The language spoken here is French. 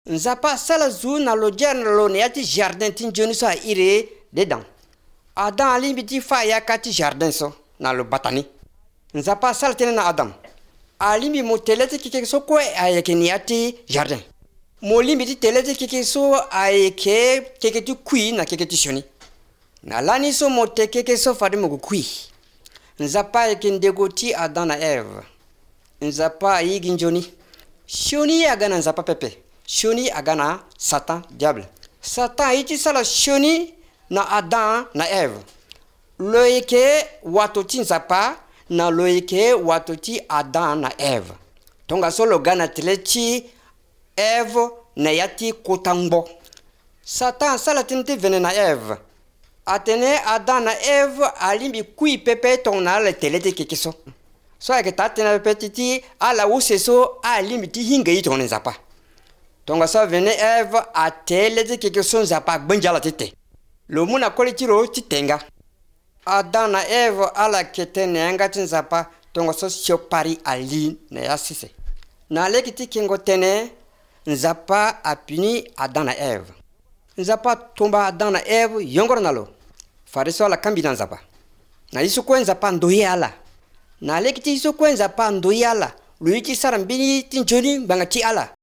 Nzapa sala zu na lo jar na lo ne ati jardin tin joni so a ire dedans. Adam alimbi ti fa ya kati jardin so na lo batani. Nzapa sala tene na Adam. Alimbi mo telete kike so ko ayeke ni ati jardin. Mo limbi ti telete kike so ayeke keke ti kui na keke ti shoni. Na lani so mo te keke so fadi mo kui. Nzapa ayeke ndego ti Adam na Eve. Nzapa ayigi njoni. Shoni agana nzapa pepe. Shoni agana Satan, diable. Satan iti sala shoni na Adam na Eve. Loyeke watoti nzapa na loyeke watoti Adam na Eve. Tonga solo gana teleti Eve na yati kotangbo. Satan sala tinti vene na Eve. Atene Adam na Eve alimbi kui pepe tong na le telete kekeso. So ayeke tatena pepe titi ala useso alimbi ti hinga yi tong nzapa. Tonga sa vene Eve a telete keke son zapa gbenjala tete. Lo muna kole tiro titenga. Adam na Eve ala kete nenga tin zapa tonga so siopari ali na yasise. Na leki ti kengo tene nzapa a puni Adam na Eve. Nzapa tomba Adam na Eve yongoro na lo. Fariso ala kambi na nzapa. Na isu kwen nzapa ndoye ala. Na leki ti isu kwen nzapa ndoye ala. Lo iti sarambini tin joni banga ti ala.